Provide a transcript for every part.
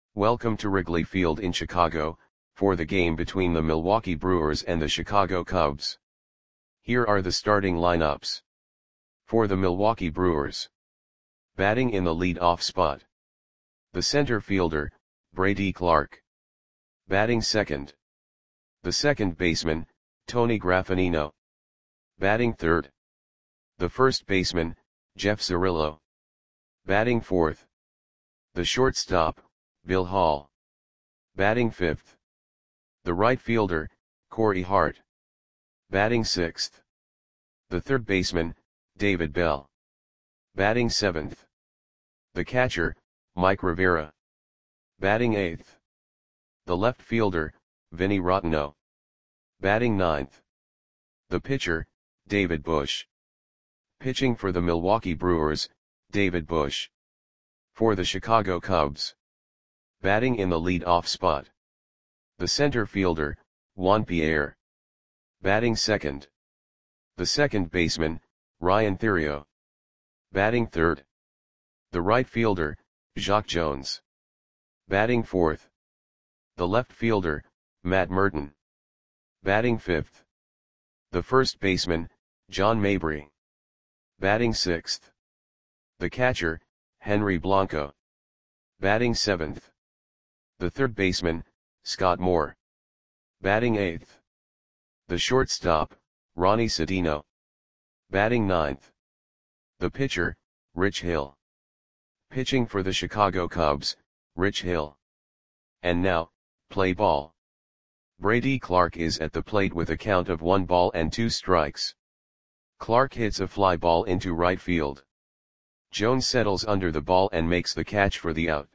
Welcome to Wrigley Field in Chicago, for the game between the Milwaukee Brewers and the Chicago Cubs. Here are the starting lineups. For the Milwaukee Brewers. Batting in the lead-off spot. The center fielder, Brady Clark. Batting second. The second baseman, Tony Graffagnino. Batting third. The first baseman, Jeff Cirillo. Batting fourth. The shortstop, Bill Hall. Batting fifth. The right fielder, Corey Hart. Batting sixth. The third baseman, David Bell. Batting seventh. The catcher, Mike Rivera. Batting eighth. The left fielder, Vinny Rottino. Batting ninth. The pitcher, David Bush. Pitching for the Milwaukee Brewers, David Bush. For the Chicago Cubs. Batting in the lead-off spot. The center fielder, Juan Pierre. Batting second. The second baseman, Ryan Theriot. Batting third. The right fielder, Jacque Jones. Batting fourth. The left fielder, Matt Murton. Batting fifth. The first baseman, John Mabry. Batting sixth. The catcher, Henry Blanco. Batting seventh. The third baseman, Scott Moore. Batting eighth. The shortstop, Ronnie Sedino. Batting ninth. The pitcher, Rich Hill. Pitching for the Chicago Cubs, Rich Hill. And now, play ball. Brady Clark is at the plate with a count of 1 ball and 2 strikes. Clark hits a fly ball into right field. Jones settles under the ball and makes the catch for the out.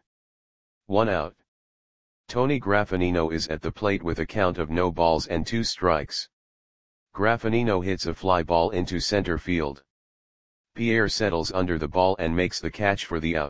1 out. Tony Graffagnino is at the plate with a count of no balls and 2 strikes. Graffagnino hits a fly ball into center field. Pierre settles under the ball and makes the catch for the out.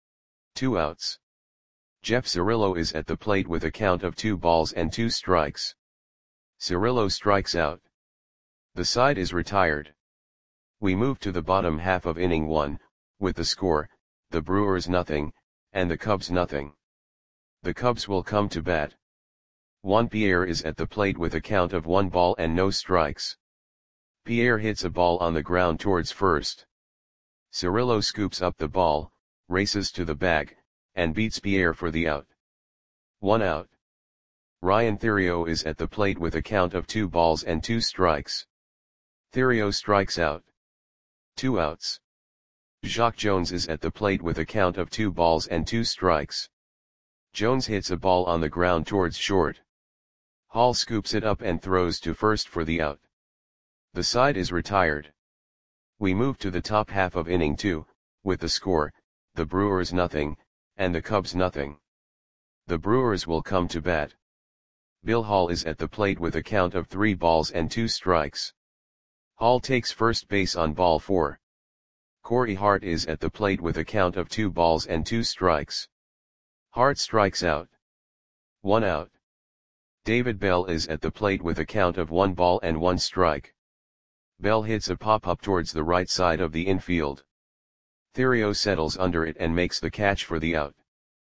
2 outs. Jeff Cirillo is at the plate with a count of 2 balls and 2 strikes. Cirillo strikes out. The side is retired. We move to the bottom half of inning 1, with the score, the Brewers nothing, and the Cubs nothing. The Cubs will come to bat. Juan Pierre is at the plate with a count of 1 ball and no strikes. Pierre hits a ball on the ground towards first. Cirillo scoops up the ball, races to the bag, and beats Pierre for the out. 1 out. Ryan Theriot is at the plate with a count of 2 balls and 2 strikes. Theriot strikes out. 2 outs. Jacque Jones is at the plate with a count of 2 balls and 2 strikes. Jones hits a ball on the ground towards short. Hall scoops it up and throws to first for the out. The side is retired. We move to the top half of inning 2, with the score, the Brewers nothing, and the Cubs nothing. The Brewers will come to bat. Bill Hall is at the plate with a count of 3 balls and 2 strikes. Hall takes first base on ball 4. Corey Hart is at the plate with a count of 2 balls and 2 strikes. Hart strikes out. 1 out. David Bell is at the plate with a count of 1 ball and 1 strike. Bell hits a pop-up towards the right side of the infield. Theriot settles under it and makes the catch for the out.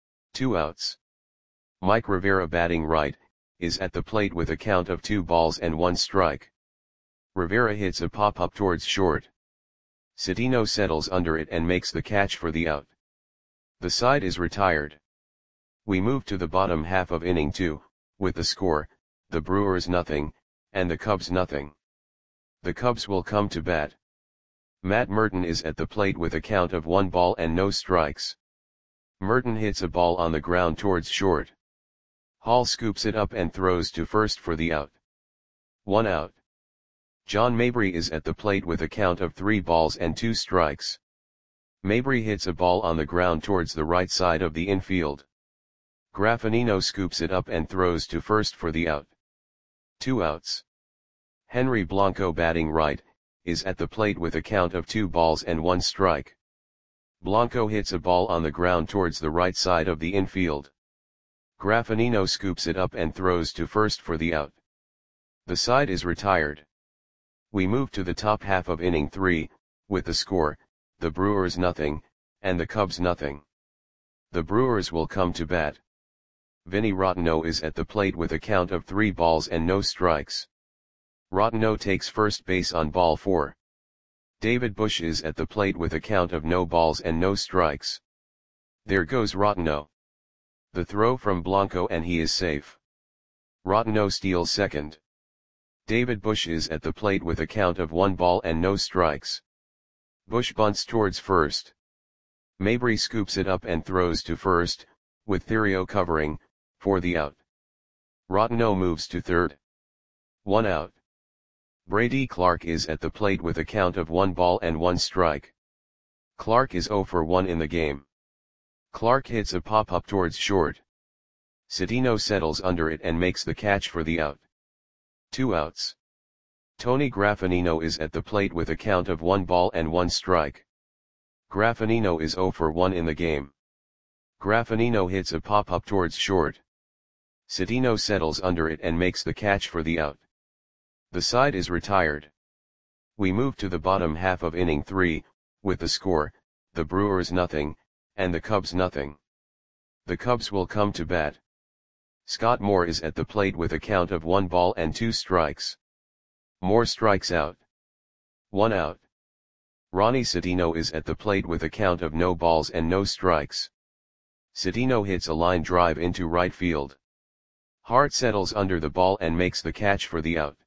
2 outs. Mike Rivera batting right, is at the plate with a count of 2 balls and 1 strike. Rivera hits a pop-up towards short. Sedino settles under it and makes the catch for the out. The side is retired. We move to the bottom half of inning 2, with the score, the Brewers nothing, and the Cubs nothing. The Cubs will come to bat. Matt Murton is at the plate with a count of 1 ball and no strikes. Murton hits a ball on the ground towards short. Hall scoops it up and throws to first for the out. 1 out. John Mabry is at the plate with a count of 3 balls and 2 strikes. Mabry hits a ball on the ground towards the right side of the infield. Graffagnino scoops it up and throws to first for the out. 2 outs. Henry Blanco batting right, is at the plate with a count of 2 balls and 1 strike. Blanco hits a ball on the ground towards the right side of the infield. Graffagnino scoops it up and throws to first for the out. The side is retired. We move to the top half of inning 3, with the score, the Brewers nothing, and the Cubs nothing. The Brewers will come to bat. Vinny Rotteno is at the plate with a count of 3 balls and no strikes. Rotteno takes first base on ball 4. David Bush is at the plate with a count of no balls and no strikes. There goes Rotteno. The throw from Blanco and he is safe. Rotteno steals second. David Bush is at the plate with a count of 1 ball and no strikes. Bush bunts towards first. Mabry scoops it up and throws to first, with Theriot covering, for the out. Rotteno moves to third. 1 out. Brady Clark is at the plate with a count of 1 ball and 1 strike. Clark is 0 for 1 in the game. Clark hits a pop-up towards short. Citino settles under it and makes the catch for the out. 2 outs. Tony Graffinino is at the plate with a count of 1 ball and 1 strike. Graffinino is 0 for 1 in the game. Graffinino hits a pop-up towards short. Citino settles under it and makes the catch for the out. The side is retired. We move to the bottom half of inning 3, with the score, the Brewers nothing, and the Cubs nothing. The Cubs will come to bat. Scott Moore is at the plate with a count of 1 ball and 2 strikes. Moore strikes out. 1 out. Ronnie Citino is at the plate with a count of no balls and no strikes. Citino hits a line drive into right field. Hart settles under the ball and makes the catch for the out.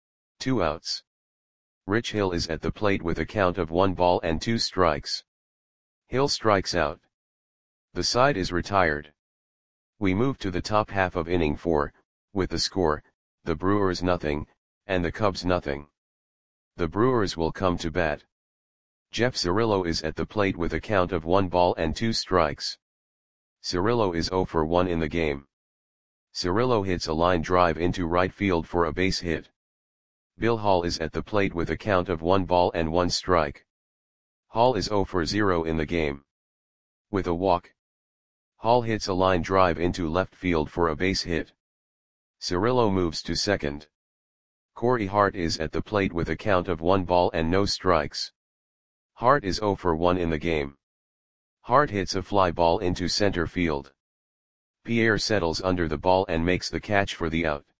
2 outs. Rich Hill is at the plate with a count of 1 ball and 2 strikes. Hill strikes out. The side is retired. We move to the top half of inning 4, with the score, the Brewers nothing, and the Cubs nothing. The Brewers will come to bat. Jeff Cirillo is at the plate with a count of 1 ball and 2 strikes. Cirillo is 0 for 1 in the game. Cirillo hits a line drive into right field for a base hit. Bill Hall is at the plate with a count of 1 ball and 1 strike. Hall is 0 for 0 in the game. With a walk, Hall hits a line drive into left field for a base hit. Cirillo moves to second. Corey Hart is at the plate with a count of 1 ball and no strikes. Hart is 0 for 1 in the game. Hart hits a fly ball into center field. Pierre settles under the ball and makes the catch for the out.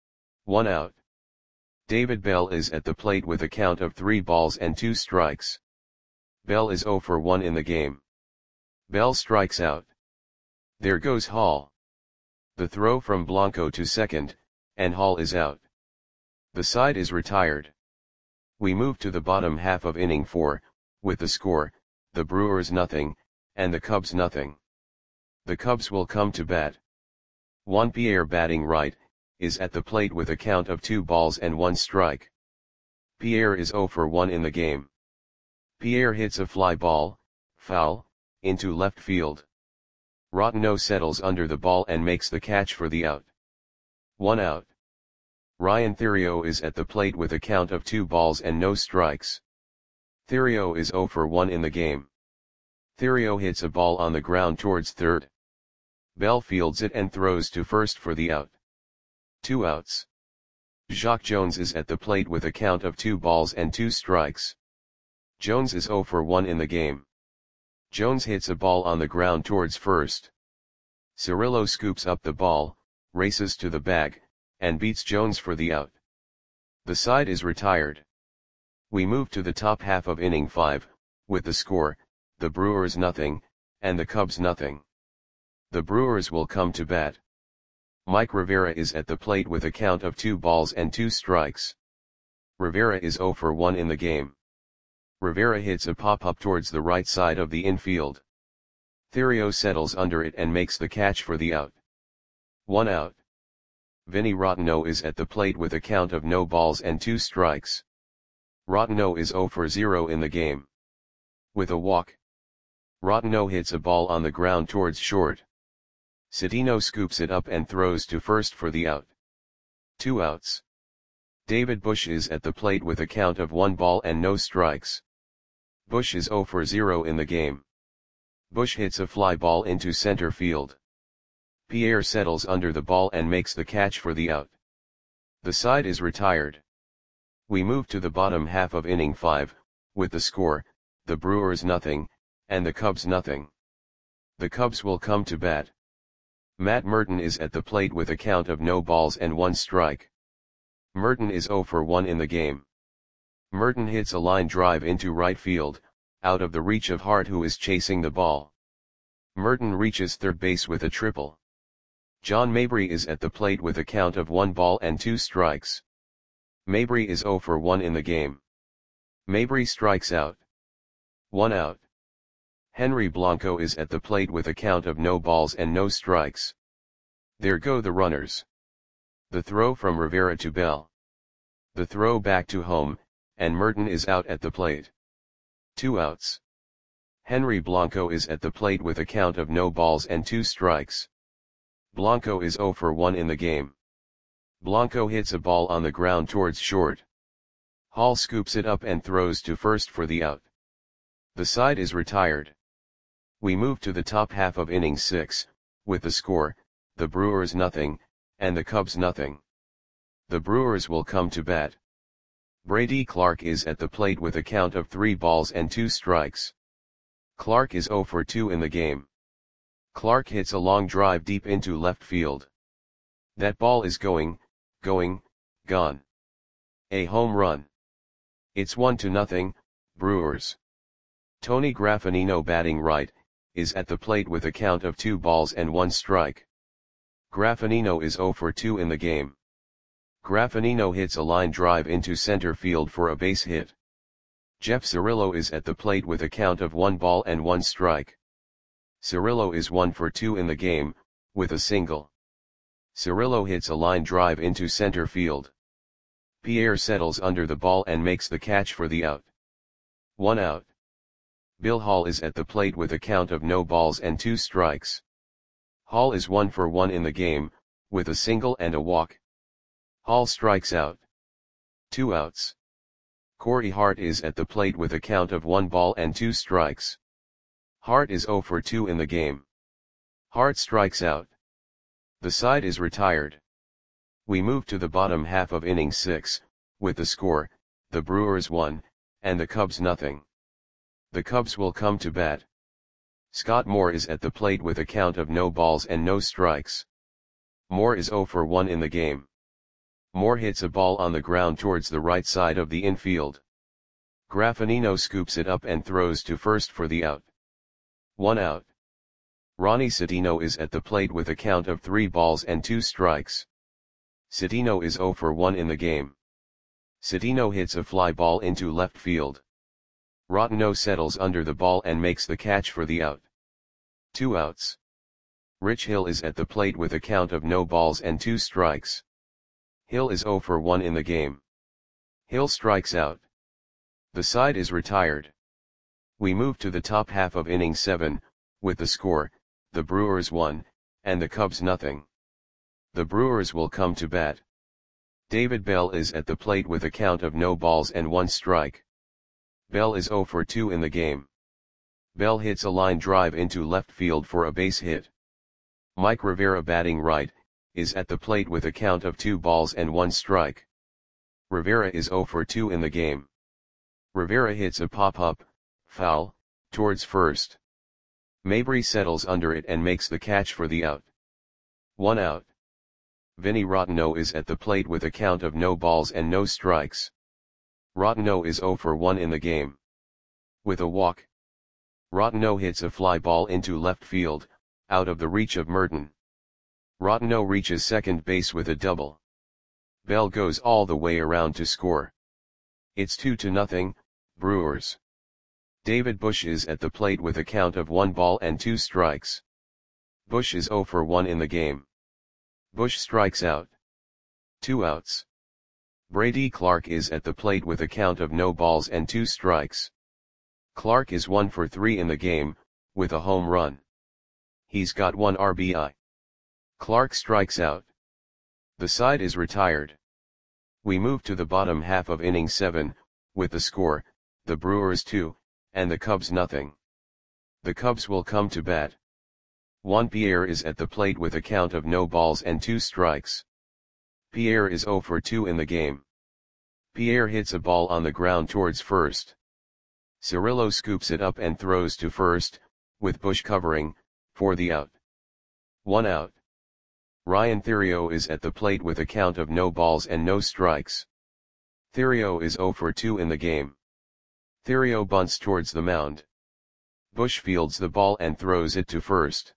1 out. David Bell is at the plate with a count of 3 balls and 2 strikes. Bell is 0 for 1 in the game. Bell strikes out. There goes Hall. The throw from Blanco to second, and Hall is out. The side is retired. We move to the bottom half of inning 4, with the score, the Brewers nothing, and the Cubs nothing. The Cubs will come to bat. Juan Pierre batting right, is at the plate with a count of 2 balls and 1 strike. Pierre is 0 for 1 in the game. Pierre hits a fly ball, foul, into left field. Rotteno settles under the ball and makes the catch for the out. 1 out. Ryan Theriot is at the plate with a count of 2 balls and no strikes. Theriot is 0 for 1 in the game. Theriot hits a ball on the ground towards third. Bell fields it and throws to first for the out. 2 outs. Jacque Jones is at the plate with a count of 2 balls and 2 strikes. Jones is 0 for 1 in the game. Jones hits a ball on the ground towards first. Cirillo scoops up the ball, races to the bag, and beats Jones for the out. The side is retired. We move to the top half of inning 5, with the score, the Brewers nothing, and the Cubs nothing. The Brewers will come to bat. Mike Rivera is at the plate with a count of 2 balls and 2 strikes. Rivera is 0 for 1 in the game. Rivera hits a pop-up towards the right side of the infield. Theriot settles under it and makes the catch for the out. 1 out. Vinny Rotteno is at the plate with a count of no balls and 2 strikes. Rotteno is 0 for 0 in the game. With a walk, Rotteno hits a ball on the ground towards short. Citino scoops it up and throws to first for the out. 2 outs. David Bush is at the plate with a count of 1 ball and no strikes. Bush is 0 for 0 in the game. Bush hits a fly ball into center field. Pierre settles under the ball and makes the catch for the out. The side is retired. We move to the bottom half of inning 5, with the score, the Brewers nothing, and the Cubs nothing. The Cubs will come to bat. Matt Merton is at the plate with a count of no balls and 1 strike. Merton is 0 for 1 in the game. Merton hits a line drive into right field, out of the reach of Hart, who is chasing the ball. Merton reaches third base with a triple. John Mabry is at the plate with a count of 1 ball and 2 strikes. Mabry is 0 for 1 in the game. Mabry strikes out. 1 out. Henry Blanco is at the plate with a count of no balls and no strikes. There go the runners. The throw from Rivera to Bell. The throw back to home, and Merton is out at the plate. 2 outs. Henry Blanco is at the plate with a count of no balls and 2 strikes. Blanco is 0 for 1 in the game. Blanco hits a ball on the ground towards short. Hall scoops it up and throws to first for the out. The side is retired. We move to the top half of inning 6, with the score, the Brewers nothing, and the Cubs nothing. The Brewers will come to bat. Brady Clark is at the plate with a count of 3 balls and 2 strikes. Clark is 0 for 2 in the game. Clark hits a long drive deep into left field. That ball is going, gone. A home run. It's 1-0, Brewers. Tony Graffanino, batting right, is at the plate with a count of 2 balls and 1 strike. Graffanino is 0 for 2 in the game. Graffanino hits a line drive into center field for a base hit. Jeff Cirillo is at the plate with a count of 1 ball and 1 strike. Cirillo is 1 for 2 in the game, with a single. Cirillo hits a line drive into center field. Pierre settles under the ball and makes the catch for the out. 1 out. Bill Hall is at the plate with a count of no balls and 2 strikes. Hall is 1 for 1 in the game, with a single and a walk. Hall strikes out. 2 outs. Corey Hart is at the plate with a count of 1 ball and 2 strikes. Hart is 0 for 2 in the game. Hart strikes out. The side is retired. We move to the bottom half of inning 6, with the score, the Brewers 1, and the Cubs nothing. The Cubs will come to bat. Scott Moore is at the plate with a count of no balls and no strikes. Moore is 0 for 1 in the game. Moore hits a ball on the ground towards the right side of the infield. Graffanino scoops it up and throws to first for the out. 1 out. Ronnie Citino is at the plate with a count of 3 balls and 2 strikes. Citino is 0 for 1 in the game. Citino hits a fly ball into left field. Rottino settles under the ball and makes the catch for the out. 2 outs. Rich Hill is at the plate with a count of no balls and 2 strikes. Hill is 0 for 1 in the game. Hill strikes out. The side is retired. We move to the top half of inning 7, with the score, the Brewers 1, and the Cubs nothing. The Brewers will come to bat. David Bell is at the plate with a count of no balls and 1 strike. Bell is 0 for 2 in the game. Bell hits a line drive into left field for a base hit. Mike Rivera, batting right, is at the plate with a count of 2 balls and 1 strike. Rivera is 0 for 2 in the game. Rivera hits a pop-up, foul, towards first. Mabry settles under it and makes the catch for the out. 1 out. Vinny Rottino is at the plate with a count of no balls and no strikes. Rottino is 0 for 1 in the game. With a walk. Rottino hits a fly ball into left field, out of the reach of Merton. Rottino reaches second base with a double. Bell goes all the way around to score. It's 2-0, Brewers. David Bush is at the plate with a count of 1 ball and 2 strikes. Bush is 0 for 1 in the game. Bush strikes out. 2 outs. Brady Clark is at the plate with a count of no balls and 2 strikes. Clark is 1 for 3 in the game, with a home run. He's got 1 RBI. Clark strikes out. The side is retired. We move to the bottom half of inning 7, with the score, the Brewers 2, and the Cubs nothing. The Cubs will come to bat. Juan Pierre is at the plate with a count of no balls and 2 strikes. Pierre is 0 for 2 in the game. Pierre hits a ball on the ground towards first. Cirillo scoops it up and throws to first, with Bush covering, for the out. 1 out. Ryan Theriot is at the plate with a count of no balls and no strikes. Theriot is 0 for 2 in the game. Theriot bunts towards the mound. Bush fields the ball and throws it to first.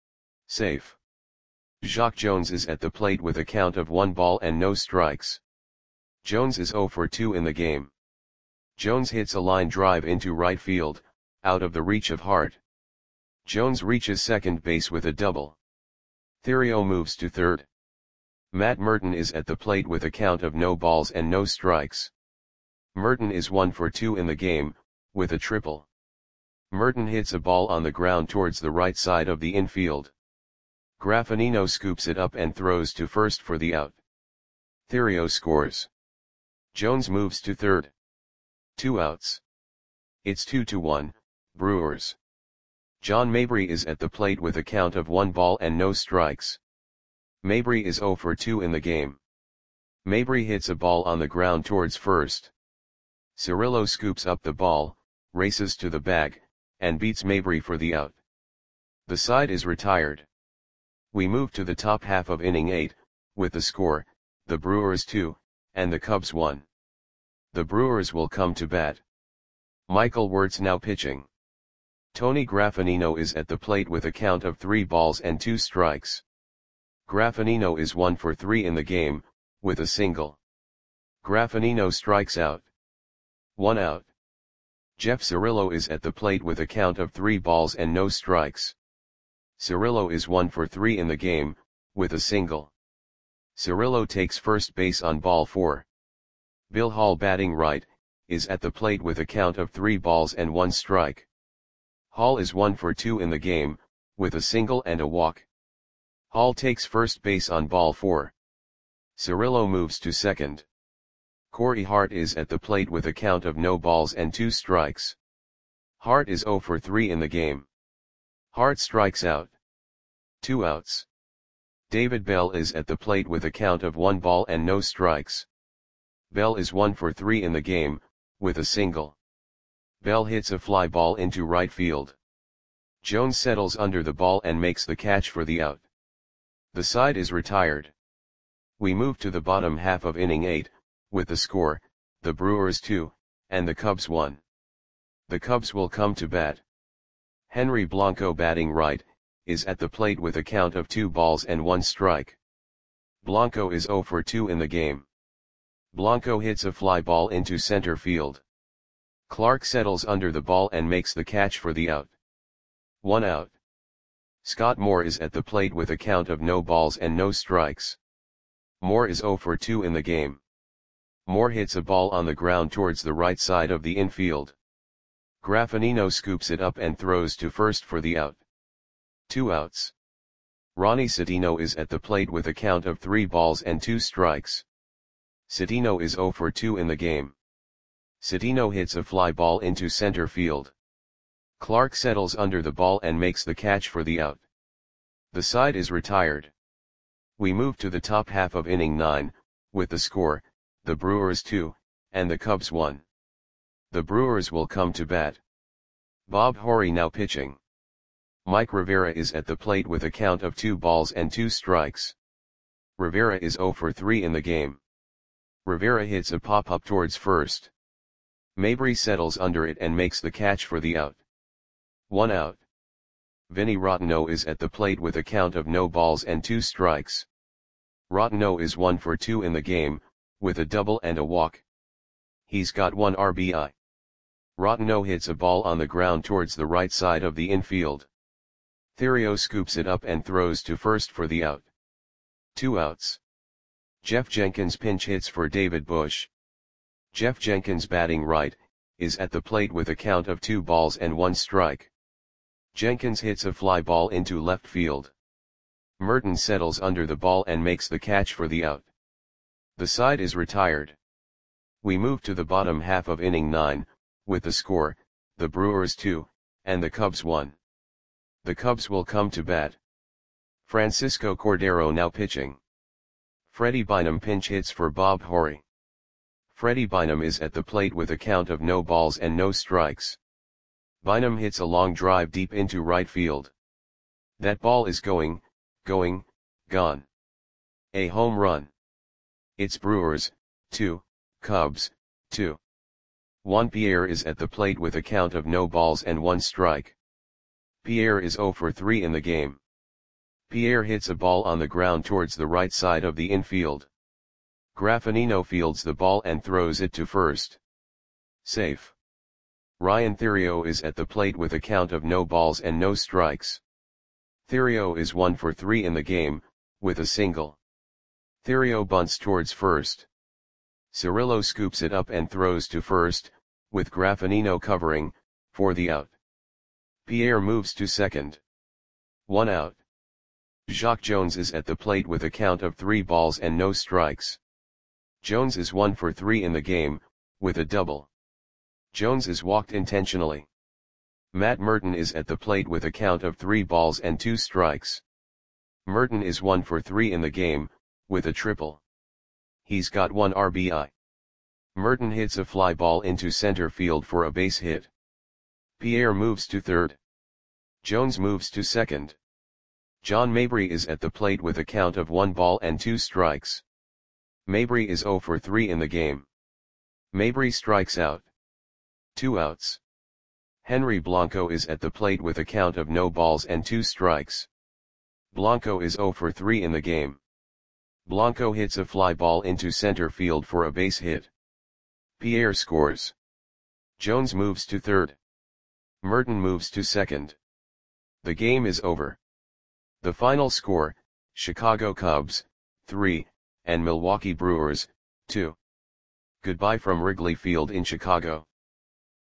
Safe. Jacque Jones is at the plate with a count of 1 ball and no strikes. Jones is 0 for 2 in the game. Jones hits a line drive into right field, out of the reach of Hart. Jones reaches second base with a double. Theriot moves to third. Matt Merton is at the plate with a count of no balls and no strikes. Merton is 1 for 2 in the game, with a triple. Merton hits a ball on the ground towards the right side of the infield. Graffinino scoops it up and throws to first for the out. Theriot scores. Jones moves to third. 2 outs. It's 2-1, Brewers. John Mabry is at the plate with a count of 1 ball and no strikes. Mabry is 0 for 2 in the game. Mabry hits a ball on the ground towards first. Cirillo scoops up the ball, races to the bag, and beats Mabry for the out. The side is retired. We move to the top half of inning 8, with the score, the Brewers 2, and the Cubs 1. The Brewers will come to bat. Michael Wirtz now pitching. Tony Graffinino is at the plate with a count of 3 balls and 2 strikes. Graffinino is 1 for 3 in the game, with a single. Graffinino strikes out. 1 out. Jeff Cirillo is at the plate with a count of 3 balls and no strikes. Cirillo is 1 for 3 in the game, with a single. Cirillo takes first base on ball 4. Bill Hall batting right, is at the plate with a count of 3 balls and 1 strike. Hall is 1 for 2 in the game, with a single and a walk. Hall takes first base on ball 4. Cirillo moves to second. Corey Hart is at the plate with a count of no balls and 2 strikes. Hart is 0 for 3 in the game. Hart strikes out. 2 outs. David Bell is at the plate with a count of 1 ball and no strikes. Bell is 1 for 3 in the game, with a single. Bell hits a fly ball into right field. Jones settles under the ball and makes the catch for the out. The side is retired. We move to the bottom half of inning 8, with the score, the Brewers 2, and the Cubs 1. The Cubs will come to bat. Henry Blanco batting right, is at the plate with a count of 2 balls and 1 strike. Blanco is 0 for 2 in the game. Blanco hits a fly ball into center field. Clark settles under the ball and makes the catch for the out. 1 out. Scott Moore is at the plate with a count of no balls and no strikes. Moore is 0 for 2 in the game. Moore hits a ball on the ground towards the right side of the infield. Graffinino scoops it up and throws to first for the out. 2 outs. Ronnie Citino is at the plate with a count of 3 balls and 2 strikes. Citino is 0 for 2 in the game. Citino hits a fly ball into center field. Clark settles under the ball and makes the catch for the out. The side is retired. We move to the top half of inning 9, with the score, the Brewers 2, and the Cubs 1. The Brewers will come to bat. Bob Horry now pitching. Mike Rivera is at the plate with a count of 2 balls and 2 strikes. Rivera is 0 for 3 in the game. Rivera hits a pop-up towards first. Mabry settles under it and makes the catch for the out. 1 out. Vinny Rotteno is at the plate with a count of no balls and 2 strikes. Rotteno is 1 for 2 in the game, with a double and a walk. He's got 1 RBI. Rotteno hits a ball on the ground towards the right side of the infield. Theriot scoops it up and throws to first for the out. 2 outs. Jeff Jenkins pinch hits for David Bush. Jeff Jenkins batting right, is at the plate with a count of 2 balls and 1 strike. Jenkins hits a fly ball into left field. Merton settles under the ball and makes the catch for the out. The side is retired. We move to the bottom half of inning 9, with the score, the Brewers 2, and the Cubs 1. The Cubs will come to bat. Francisco Cordero now pitching. Freddie Bynum pinch hits for Bob Horry. Freddie Bynum is at the plate with a count of no balls and no strikes. Bynum hits a long drive deep into right field. That ball is gone. A home run. It's Brewers, 2, Cubs, 2. Juan Pierre is at the plate with a count of no balls and 1 strike. Pierre is 0 for 3 in the game. Pierre hits a ball on the ground towards the right side of the infield. Graffinino fields the ball and throws it to first. Safe. Ryan Theriot is at the plate with a count of no balls and no strikes. Theriot is 1 for 3 in the game, with a single. Theriot bunts towards first. Cirillo scoops it up and throws to first, with Graffinino covering, for the out. Pierre moves to second. 1 out. Jacque Jones is at the plate with a count of 3 balls and no strikes. Jones is 1 for 3 in the game, with a double. Jones is walked intentionally. Matt Merton is at the plate with a count of 3 balls and 2 strikes. Merton is 1 for 3 in the game, with a triple. He's got 1 RBI. Merton hits a fly ball into center field for a base hit. Pierre moves to third. Jones moves to second. John Mabry is at the plate with a count of 1 ball and 2 strikes. Mabry is 0 for 3 in the game. Mabry strikes out. 2 outs. Henry Blanco is at the plate with a count of no balls and 2 strikes. Blanco is 0 for 3 in the game. Blanco hits a fly ball into center field for a base hit. Pierre scores. Jones moves to third. Merton moves to second. The game is over. The final score, Chicago Cubs, 3, and Milwaukee Brewers, 2. Goodbye from Wrigley Field in Chicago.